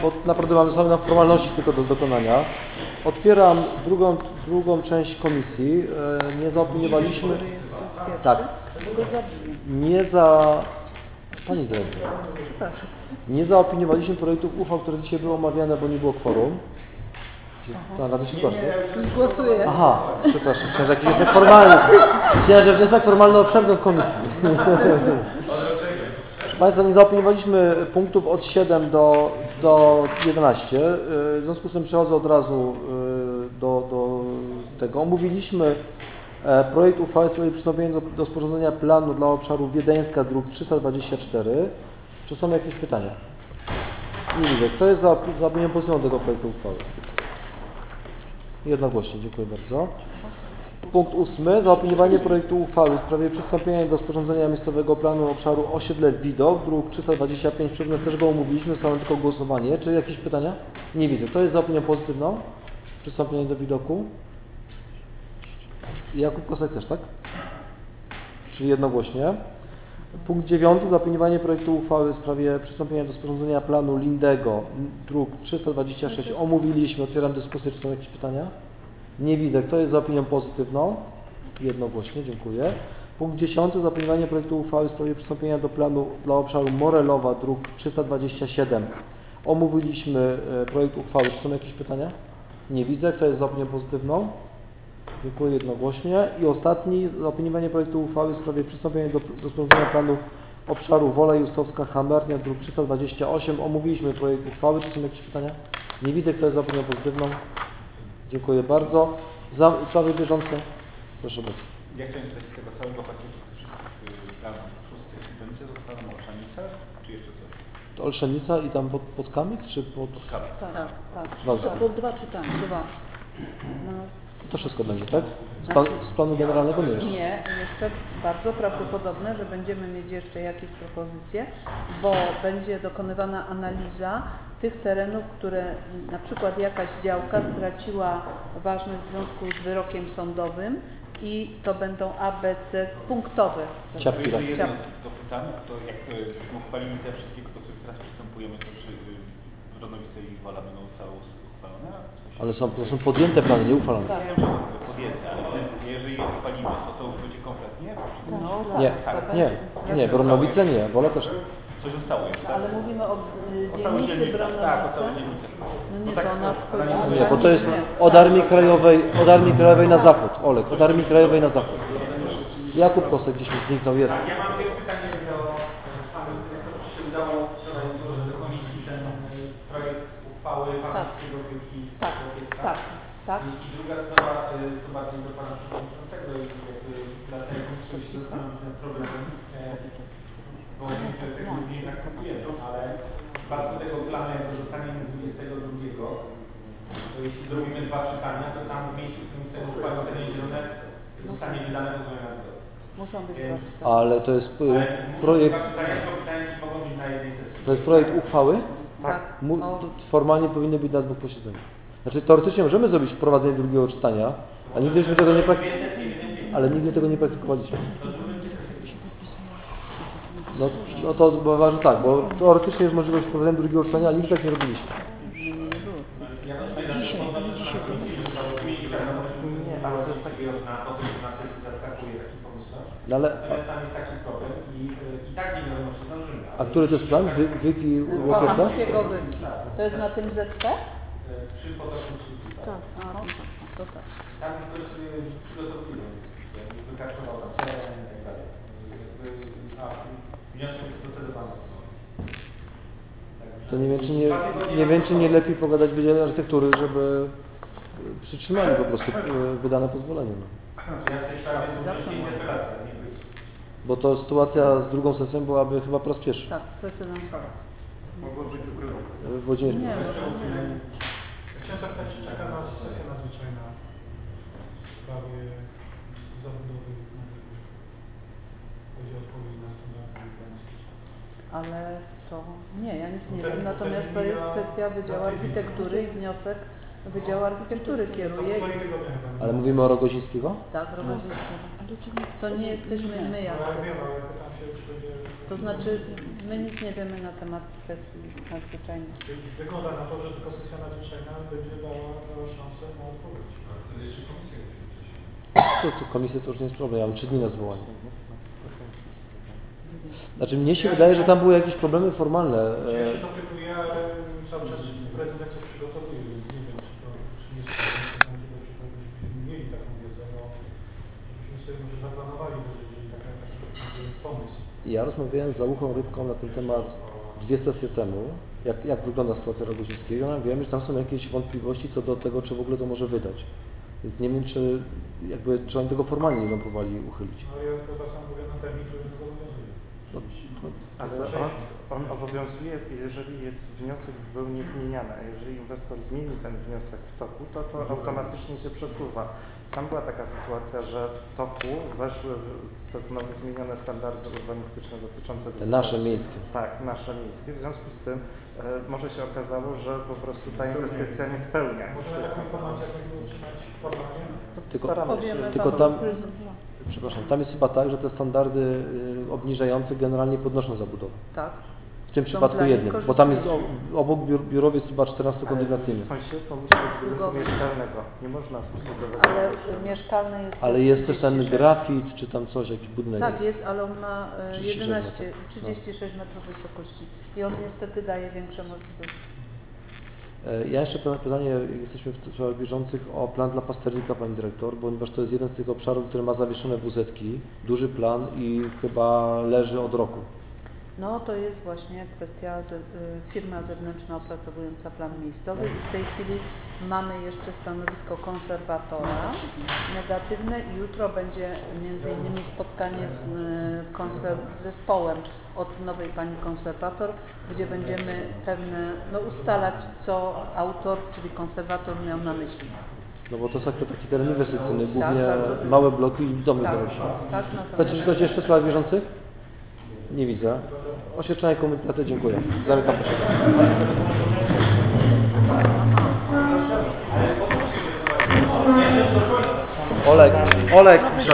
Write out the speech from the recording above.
Bo naprawdę mamy same formalności tylko do dokonania. Otwieram drugą część komisji. Nie zaopiniowaliśmy. Tak. Pani dyrektor. Nie zaopiniowaliśmy projektów uchwał, które dzisiaj były omawiane, bo nie było kworum. Rada się zgłasza. Głosuję. Aha, przepraszam, myślałem, że jakiś wniosek formalny. Myślałem, że wniosek formalny o przerwę w komisji. Proszę Państwa, nie zaopiniowaliśmy punktów od 7 do 11. W związku z tym przechodzę od razu do tego. Omówiliśmy projekt uchwały w sprawie przystąpienia do sporządzenia planu dla obszaru Wiedeńska, druk 324. Czy są jakieś pytania? Nie widzę. Kto jest za opinią pozytywną tego projektu uchwały? Jednogłośnie, dziękuję bardzo. Punkt 8. Zaopiniowanie projektu uchwały w sprawie przystąpienia do sporządzenia miejscowego planu obszaru osiedle Widok, druk 325. Przypomnę, też go omówiliśmy, zostało tylko głosowanie. Czy jakieś pytania? Nie widzę. Kto jest za opinią pozytywną? Przystąpienie do widoku? Jakub Kosek też, tak? Czyli jednogłośnie. Punkt 9. Zaopiniowanie projektu uchwały w sprawie przystąpienia do sporządzenia planu Lindego, druk 326. Omówiliśmy. Otwieram dyskusję. Czy są jakieś pytania? Nie widzę. Kto jest za opinią pozytywną? Jednogłośnie. Dziękuję. Punkt 10. Zaopiniowanie projektu uchwały w sprawie przystąpienia do planu dla obszaru Morelowa, druk 327. Omówiliśmy projekt uchwały. Czy są jakieś pytania? Nie widzę. Kto jest za opinią pozytywną? Dziękuję jednogłośnie. I ostatni, zaopiniowanie projektu uchwały w sprawie przystąpienia do sporządzenia planu obszaru Wola Justowska-Hamernia, druk 328. Omówiliśmy projekt uchwały. Czy są jakieś pytania? Nie widzę. Kto jest za opinią pozytywną? Dziękuję bardzo. Sprawy bieżące. Proszę bardzo. Ja chciałem zapytać z tego całego pakietu tych wszystkich planów szóstych. To nic jest ustalone o Olszanicach, czy jeszcze coś? To Olszenica i tam pod Kamyk, czy pod... Kamyk. Tak. Dobrze. To dwa czytania. No. To wszystko będzie, tak? Z planu generalnego nie jeszcze. Nie, jeszcze bardzo prawdopodobne, że będziemy mieć jeszcze jakieś propozycje, bo będzie dokonywana analiza tych terenów, które na przykład jakaś działka straciła ważność w związku z wyrokiem sądowym i to będą A, B, C punktowe. Ciapki, tak. Jedno dopytanie, to jak uchwalimy te wszystkie, do których teraz przystępujemy, to czy Ronowice i Wola będą zostały uchwalone? Ale to są podjęte plany, nie uchwalone. Tak. Podjęte, ale jeżeli je uchwalimy, to już będzie kompletnie? No, Nie, Bronowice nie, Wola też nie. Coś zostało jeszcze, tak? Ale mówimy o całej dzielnicy dzielnicy, Bronowice. tak, o całej dzielnicy. No nie, to ona wchodzi. Nie, bo to jest od Armii Krajowej na zachód. Olek, od Armii Krajowej na zachód. Jakub Kosek gdzieś mi zniknął, jest. Ja mam tylko pytanie do Pana Dyrektora, czy się udało wczoraj złożyć do komisji ten projekt uchwały Warszawskiego Opieki Dziecka? Tak. I druga sprawa, to bardziej do Pana Przewodniczącego i jakby dla tej komisji się zastanowić nad problemem, bo my tego nie traktujemy, ale w przypadku tego planu, jak go dostaniemy 22, to jeśli zrobimy dwa czytania, to tam w miejscu, w którym chcemy uchwalić terenie zielone, zostanie wydane pozwolenie na zgodę. Muszą być Ale to jest projekt... Mogą być na jednej sesji. To jest projekt uchwały? Tak. Formalnie powinny być na dwóch posiedzeniach. Znaczy teoretycznie możemy zrobić wprowadzenie drugiego czytania, a nigdyśmy tego nie ale nigdy tego nie praktykowaliśmy. No to chyba, że tak, bo teoretycznie jest możliwość wprowadzenia drugiego czytania, ale nigdy tak nie robiliśmy. No ale... Natomiast tam jest taki problem i tak nie wiadomo, czy zdążymy. A który to jest plan? Wyki Łokietka? Kochanskiego Wyki. To jest na tym ZP? Przy potoku Tak. To tak. tam ktoś sobie przygotowuje, wykarczował tam teren i tak dalej. A wniosek jest procedowany. To nie wiem, czy nie lepiej pogadać w Wydziale Architektury, żeby przytrzymali po prostu wydane pozwolenie. No. Ja w tej sprawie zawsze interpelacja, nie być. Bo to sytuacja z drugą sesją byłaby chyba po raz pierwszy. Tak, precedens. Mogło być ukryte. Włodzimierz. Nie, Chciałem zapytać, czy czeka nas sesja nadzwyczajna w sprawie zabudowy chodzi o odpowiedź na standardy urbańskie. ale to nie, ja nic nie wiem. Natomiast to jest kwestia Wydziału Architektury i wniosek Wydział Architektury kieruje. Półtorej tygodnia chyba. Ale mówimy o Rogozińskiego? Tak, Rogozińskiego. To nie jesteśmy my jako. Ja wiem, ale pytam się, czy będzie... To znaczy, my nic nie wiemy na temat sesji nadzwyczajnej. Czyli wygląda na to, że tylko sesja nadzwyczajna będzie dała szansę na odpowiedź. To komisja to już nie jest problem, ja mam 3 dni na zwołanie. Znaczy mnie się wydaje, że tam były jakieś problemy formalne. Ja się dopytuję, ale cały czas prezydent coś przygotowuje, więc nie wiem, czy nie sądzę, żebyśmy mieli taką wiedzę, no żebyśmy sobie może zaplanowali, jeżeli taki pomysł. Ja rozmawiałem z Załuchą Rybką na ten temat 2 sesje temu, jak wygląda sytuacja Rogozińskiego. Ja wiem, że tam są jakieś wątpliwości co do tego, czy w ogóle to może wydać. Więc nie wiem, czy oni tego formalnie nie próbowali uchylić. No ja chyba sam mówię na termin, który nie zobowiązuje. Ale on obowiązuje, jeżeli jest wniosek w był niezmieniany, a jeżeli inwestor zmieni ten wniosek w toku, to automatycznie się przesuwa. Tam była taka sytuacja, że w toku weszły te nowe zmienione standardy urbanistyczne dotyczące... Te nasze miejskie. Tak, nasze miejskie. W związku z tym może się okazało, że po prostu ta inwestycja nie spełnia. Można taką informację jakąś utrzymać formalnie? Staramy się. Powiemy Tylko panu tam- Przepraszam, tam jest chyba tak, że te standardy obniżające generalnie podnoszą zabudowę. Tak. W tym Są przypadku dla nich jednym, bo tam jest korzystniejsze. obok biurowiec chyba 14-kondygnacyjny. Sąsiedztwo musi być z budynku mieszkalnego. Nie można zbudować. Ale mieszkalny jest. Ale jest też ten 36. grafit, czy tam coś, jakiś budynek Tak, jest, ale on ma 36 11, metrów. 36 metrów wysokości i on niestety daje większe możliwości. Ja jeszcze pytanie, jesteśmy w sprawach bieżących, o plan dla pasternika, Pani Dyrektor, ponieważ to jest jeden z tych obszarów, który ma zawieszone WZ-ki, duży plan i chyba leży od roku. No to jest właśnie kwestia firma zewnętrzna opracowująca plan miejscowy i w tej chwili mamy jeszcze stanowisko konserwatora negatywne i jutro będzie między innymi spotkanie z zespołem od nowej pani konserwator, gdzie będziemy ustalać, co autor, czyli konserwator miał na myśli. No bo to jest taki teren inwestycyjny, głównie bardzo. małe bloki i domy Tak, zarośnięte. tak, Chcecie natomiast coś jeszcze w sprawach bieżących? Nie widzę. Oświadczenie komunikaty, dziękuję. Zamykam posiedzenie. Olek.